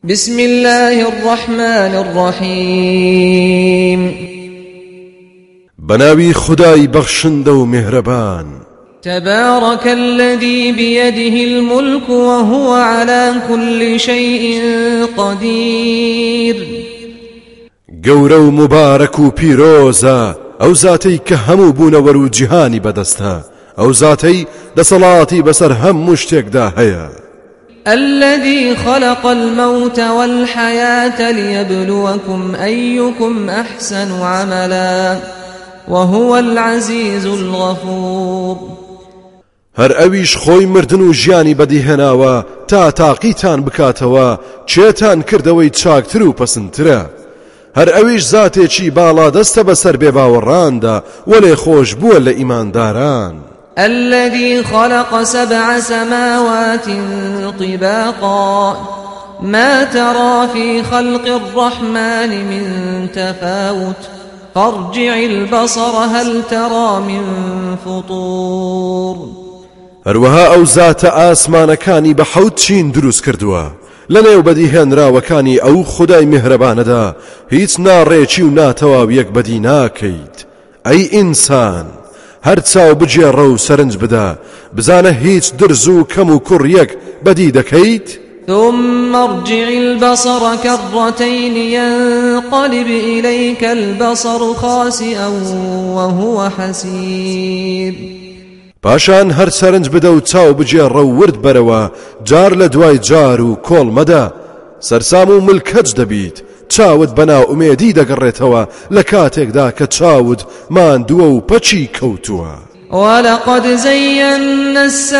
بسم الله الرحمن الرحيم بناوي خداي بخشند ومهربان تبارك الذي بيده الملك وهو على كل شيء قدير گەورە و مبارەک و پیرۆزە ئەو زاتەی کە هەموو بوونەوەر و جیهانی بەدەستە ئەو زاتەی دەسەڵاتی بەسەر هەموو شتێکدا هەیە الذي خلق الموت والحياة ليبلوكم أيكم أحسن عملا وهو العزيز الغفور هەر ئەویش خۆی مردن و ژیانی بەدیهێناوە تا تاقیتان بکاتەوە چێتان کردەوەی چاکتر و پەسندترە هەر ئەویش زاتێکی باڵا دەستە بەسەر بێباوەڕاندا وەلێ خۆش بووە لە ئیمانداران الذي خلق 7 سماوات طباقا ما ترى في خلق الرحمن من تفاوت فارجع البصر هل ترى من فطور هەروەها ئەو زاتە ئاسمانەکانی بە 7 چین دروست کردووە لەنێو بەدیهێنراوەکانی ئەو خودای میهرەبانەدا هیچ ناڕێکی و ناتەواویەک بەدی ناکەیت ئەی ئینسان هەر چاو بجێڕە و سەرنج بدە بزانە هیچ درز و کەم و کوڕیەک بەدی دەکەیت ثم ارجع البصر كرتين ينقلب إليك البصر خاسئا وهو حسير پاشان هەر سەرنج بدە و چاو بجێڕە و ورد بەرەوە جار لە دوای جار و کۆڵ مەدە سەرسام و ملکەج دەبیت چاوت بەناو ئومێدی دەگەڕێتەوە لە کاتێکدا کە چاوت ماندووە و پەچی کەوتووە ولقد زينا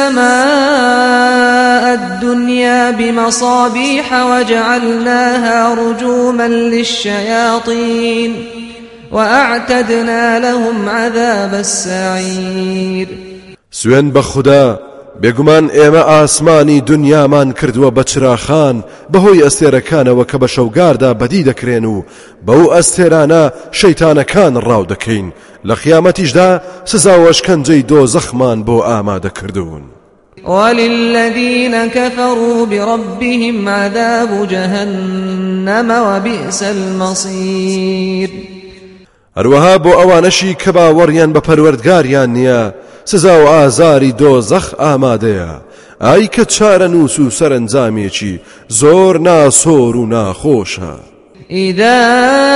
السماء الدنيا بمصابيح وجعلناها رجوما للشياطين وأعتدنا لهم عذاب السعير سوێن بە خوددا بێگومان ئێمە ئاسمانی دنیامان کردووە بە چراخان بەهۆی ئەستێرەکانەوە کە بە شەوگاردا بەدی دەکرێن و بەو ئەستێرانە شەیتانەکان ڕاو دەکەین لە خیامەتیشدا سزا و ئەشکەنجەی دۆزەخمان بۆ ئامادە کردوون وللذين كفروا بربهم عذاب جهنم وبئس المصير هەروەها بۆ ئەوانەشی کە باوەڕیان بە پەروەردگاریان نییە سزا و ئازاری دۆزەخ ئامادەیە ئای کە چارەنووس و سەرنجامێکی زۆر ناسۆر و ناخۆشە إذا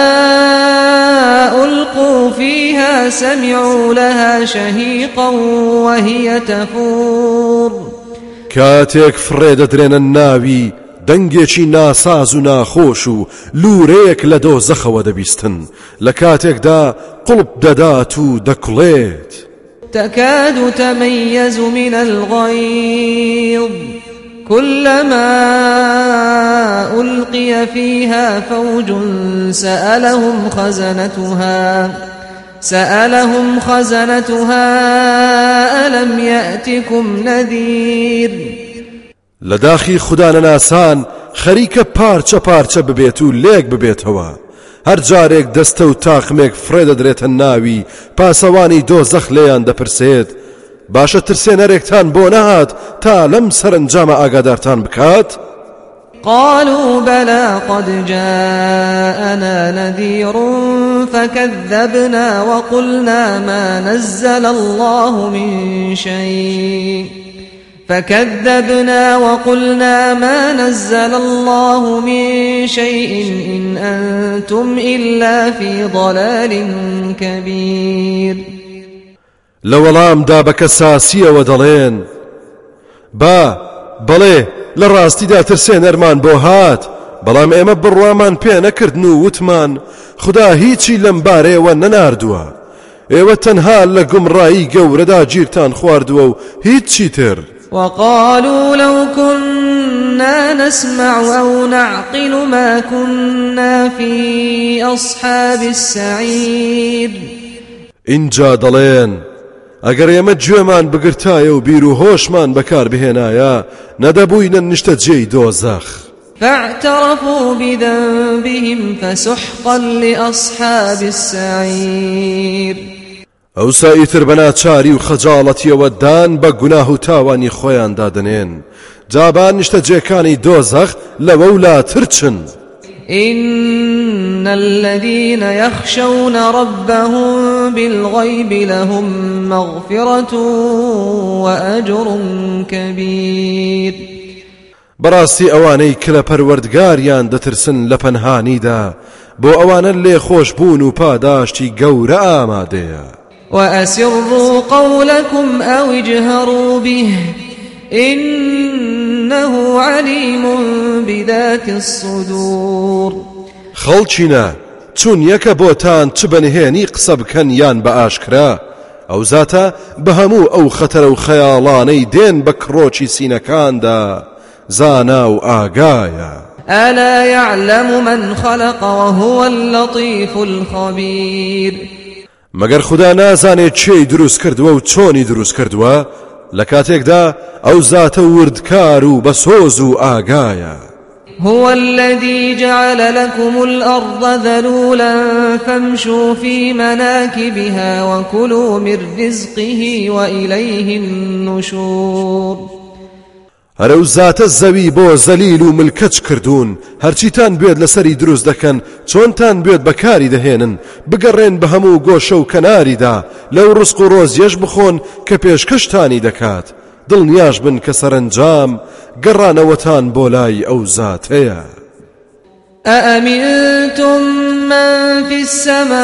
ألقوا فيها سمعوا لها شهيقا وهي تفور کاتێک فڕێ دەدرێنە ناوی دەنگێکی ناساز و ناخۆش و لوورەیەک لە دۆزەخەوە دەبیستن لە کاتێکدا قوڵب دەدات و دەکوڵێت تكاد تميز من الغيظ كلما ألقي فيها فوج سألهم خزنتها ألم يأتكم نذير لداخی خوددانە ناسان خەریکە پارچە پارچە ببێت و لێک ببێتەوە هەر جارێک دەستە و تاقمێک فڕێ دەدرێتە ناوی پاسەوانی دۆزەخ لێیان دەپرسێت باشە ترسێنەرێکتان بۆ نەهات تا لەم سەرنجامە ئاگادارتان بکات قالوا بلى قد جاءنا نذير فكذبنا وقلنا ما نزل الله من شيء إن أنتم إلا في ضلال كبير لەوەڵام دا بە کەساسیەوە دەڵێن بەڵێ لە ڕاستیدا ترسێنەرمان بۆ هات بەڵام ئێمە بڕوامان پێ نەکردن و وتمان خدا هیچی لەم بارەیەوە نەناردووە ئێوە تەنها لە گومڕایی گەورەدا گیرتان خواردووە و هیچی تر وقالوا لو كنا نسمع أو نعقل ما كنا في أصحاب السعير اینجا دەڵێن ئەگەر ئێمە گوێمان بگرتایە و بیر و هۆشمان بەکار بهێنایە نەدەبووینە نیشتەجێی دۆزەخ فاعترفوا بذنبهم فسحقا لأصحاب السعير ئەو سایتر بەناچاری و خەجاڵەتیەوە دان بە گوناه و تاوانی خۆیان دادنێن جابان نیشتەجێکانی دۆزەخ لەوە لاترچن. إن الذين يخشون ربهم بالغيب لهم مغفرة وأجر كبير. بەڕاستی ئەوانەی کە لە پەروەردگاریان دەترسن لە پەنهانیدا بۆ ئەوانە لێ خۆش بوون و پاداشتی گەورە ئامادەیە. وأسروا قولكم أو اجهروا به إنه عليم بذات الصدور. خەڵچینە چون یەکە بۆتان چ بەنهێنی قسە بکەن یان بە ئاشکرا ئەو زاتە بە هەموو ئەو خەتەرە و خەیاڵانەی دێن بە کڕۆکی سینەکاندا زانا و ئاگایە. ألا يعلم من خلق وهو اللطيف الخبير. مەگەر خدا نازانێت چێی دروست کردووە و چۆنی دروست کردووە لە کاتێکدا ئەو زاتە وردکار و بەسۆز و ئاگایە. هو الذي جعل لكم الأرض ذلولا فامشوا في مناكبها وكلوا من رزقه وإليه النشور. هەرەو زاتە زەوی بۆ زەلیل و ملکەچ کردوون هەرچیتان بێت لەسەری دروست دەکەن چۆنتان بێت بەکاری دەهێنن بگەڕێن بە هەموو گۆشە و کەناریدا لەو ڕزق و ڕۆزیەش بخۆن کە پێشکەشتانی دەکات دڵنیاش بن کە سەرنجام گەڕانەوەتان بۆ لای ئەو زاتەیە. أأمنتم من في السماء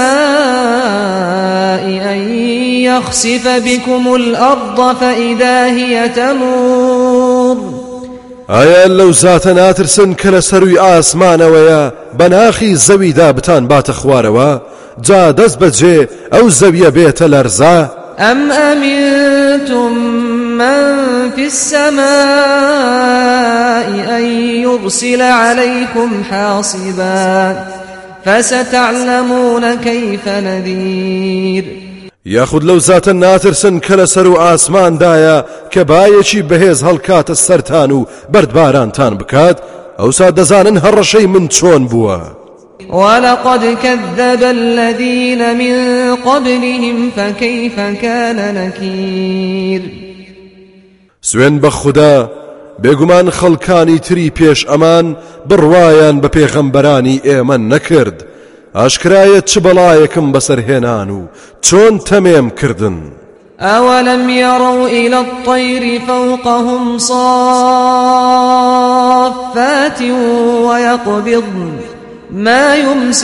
أن يخسف بكم الأرض فإذا هي تمور. ئایا لەو زاتە ناترسن کە لە سەروی ئاسمانەوەیە بەناخی زەویدا بتان باتە خوارەوە جا دەست بەجێ ئەو زەویە بێتە لەرزە؟ أم أمنتم من في السماء أن يرسل عليكم حاصبا فستعلمون كيف نذير. یاخود لەو زاتە ناترسن کە لە سەر و ئاسماندایە کە بایەکی بەهێز هەڵکاتە سەرتان و بەردبارانتان بکات ئەوسا دەزانن هەڕەشەی من چۆن بووە. ولقد كذب الذين من قبلهم فكيف كان نكير. سوێن بە خوددا بێگومان خەڵکانی تری پێش ئەمان بڕوایان بە پێغەمبەرانی ئێمە نەکرد ئاشکرایە چ بەڵایەکم بەسەرهێنان و چۆن تەمێم کردن. أولم يروا إلى الطير فوقهم صافات ويقبضن ما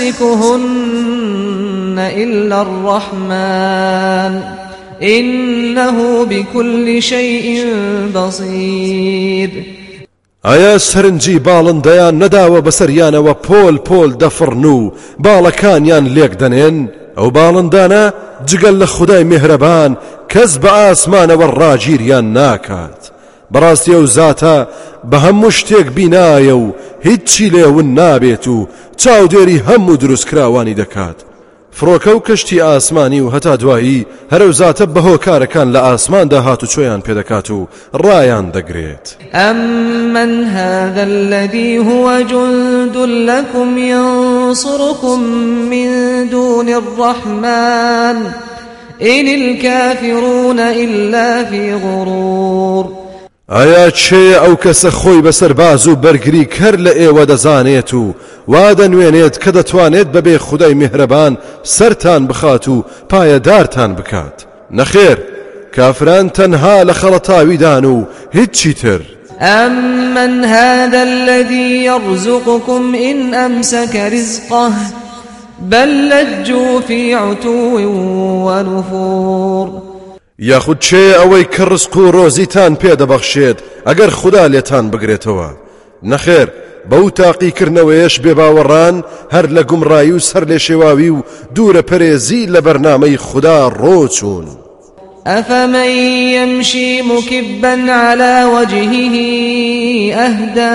يمسكهن إلا الرحمن إنه بكل شيء بصير. ئایا سەرنجی باڵندەیان نەداوە بەسەریانەوە پۆل پۆل دەفڕن و باڵەکانیان لێک دەنێن ئەو باڵندانە جگەل لە خودای میهرەبان کەس بە ئاسمانەوە ڕاگیریان ناکات. بەڕاستی ئەو زاتە بە هەموو شتێک بینایە و هیچی لێون نابێت و چاودێری هەموو دروستکراوانی دەکات. فڕۆکە و کەشتی ئاسمانی و هەتا دوایی هەرەو زاتە بەهۆکارەکان لە ئاسماندا هات و چۆیان پێدەکات و ڕایان دەگرێت. أمن هذا الذي هو جند لكم ينصركم من دون الرحمن إن الكافرون إلا في غرور. ئایا چێ ئەو کەسە خۆی بەسەر باز و بەرگری کەر لە ئێوە دەزانێت و وا دەنوێنێت کە دەتوانێت بەبێ خودای میهرەبان سەرتان بخات و پایەدارتان بکات؟ نەخێر، کافران تەنها لە خەڵەتاویدان و هیچی تر. أمن هذا الذي يرزقكم إن أمسك رزقه بل لجوا في عتو ونفور. یاخود چێ ئەوەی کە ڕزق و ڕۆزیتان پێدەبەخشێت ئەگەر خوددا لێتان بگرێتەوە؟ نەخێر، بەو تاقیکردنەوەیەش بێباوەڕان هەر لە گومڕایی و سەر لێ شێواوی و دوورە پەرێزی لە بەرنامەی خوددا ڕۆچوون. أفمن يمشي مكبا على وجهه أهدى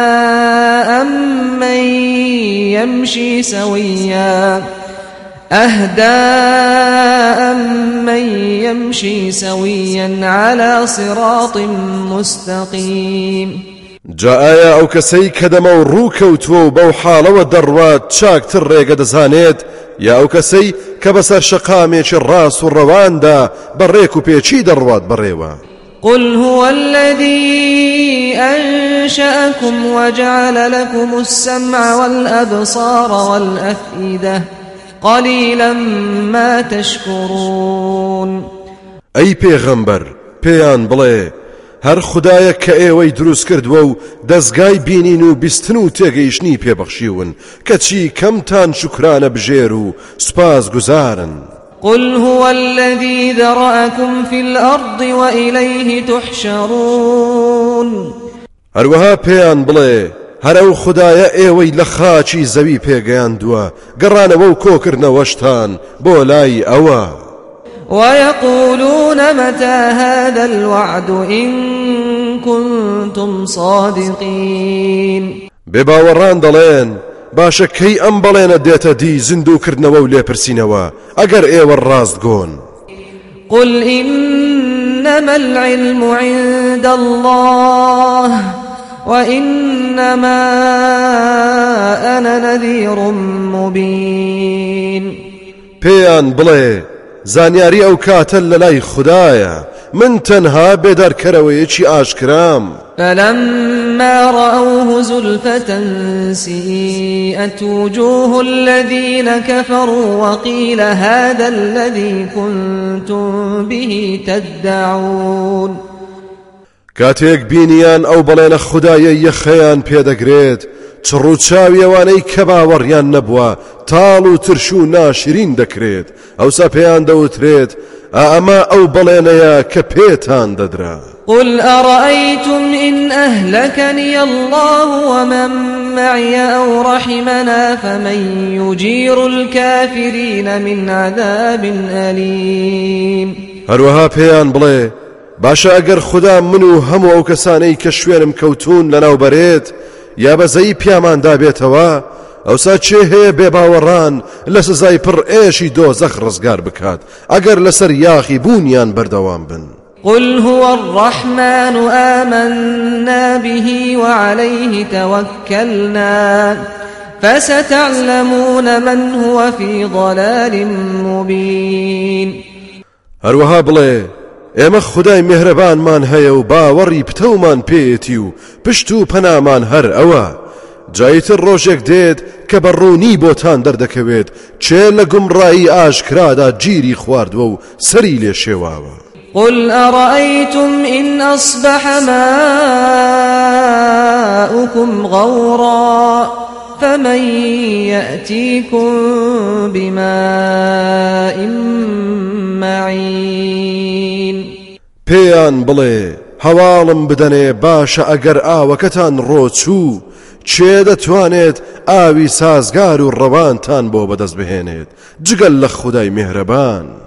أمن يمشي سويا على صراط مستقيم. جا ئایا ئەو کەسەی کە دەمە و ڕووکەوتووە و بەو حاڵەوە دەڕوات چاکتر ڕێگە دەزانێت یا ئەو کەسەی کە بەسەر شەقامێکی ڕاست و ڕەواندا بە ڕێک و پێچی دەڕوات بەڕێوە؟ قل هو الذي أنشأكم وجعل لكم السمع والأبصار والأفئدة قليلا ما تشكرون. أي پیغمبر پیان بڵێ هەر خودایەک کە ئێوەی دروست کردووە و دەستگای بینین و بیستن و تێگەیشتنی پێبەخشیون کەچی کەمتان شکرانە بژێر و سوپاس گوزارن. قل هو الذي ذرأكم في الأرض وإليه تحشرون. هەروەها پێیان بڵێ هەر ئەو خودایە ئێوەی لە خاچی زەوی پێگەیاندووە گەڕانەوە و کۆکردنەوەشتان بۆ لای ئەوە. ويقولون متى هذا الوعد إن كنتم صادقين. بێباوەڕان دەڵێن باشە کەی ئەم بەڵێنە دێتە دی زیندووکردنەوە و لێپرسینەوە ئەگەر ئێوە ڕاستگۆن. قل إنما العلم عند الله وإنما أنا نذير مبين. پێیان بڵێ زانیاری ئەو کاتە لەلای خودایە من تەنها بێدارکەرەوەیەکی ئاشکرام. فلما رأوه زلفة سيئت وجوه الذين كفروا وقيل هذا الذي كنتم به تدعون. کاتێک بینیان ئەو بەڵێنە خودایە یەخەیان پێدەگرێت چڕوچاوی ئەوانەی کە باوەڕیان نەبووە تاڵ و ترش و ناشرین دەکرێت ئەوسا پێیان دەوترێت ئەمە ئەو بەڵێنەیە کە پێتان دەدرا. قل أرأيتم إن أهلكني الله ومن معي أو رحمنا فمن يجير الكافرين من عذاب أليم. هەروەها پێیان بڵێ باشە ئەگەر خوددا من و هەموو ئەو کەسانەی کە شوێنم کەوتون لەناوبەرێت یا بەزەی پیامان دابێتەوە ئەوسا چێ هەیە بێباوەڕان لە سزای پڕ ئێشی دۆزەخ ڕزگار بکات ئەگەر لەسەر یاخی بوونیان بەردەوام بن. قل هو الرحمن آمنا به وعليه توكلنا فستعلمون من هو في ضلال مبين. هەروەها بڵێ ئێمە خودای میهرەبانمان هەیە و باوەڕی پتەومان پێیەتی و پشت و پەنامان هەر ئەوە جایتر ڕۆژێک دێت کە بەڕوونی بۆتان دەردەکەوێت چێ لە گومڕایی ئاشکرادا گیری خواردووە و سەری لێ شێواوە. قل أرأيتم إن أصبح ماؤكم غورا فمن يأتيكم بماء معين. پێیان بڵێ هەواڵم بدەنێ باشە ئەگەر ئاوەکەتان ڕۆچوو چێ دەتوانێت ئاوی سازگار و ڕەوانتان بۆ بەدەست بهێنێت جگەل لە خودای میهرەبان.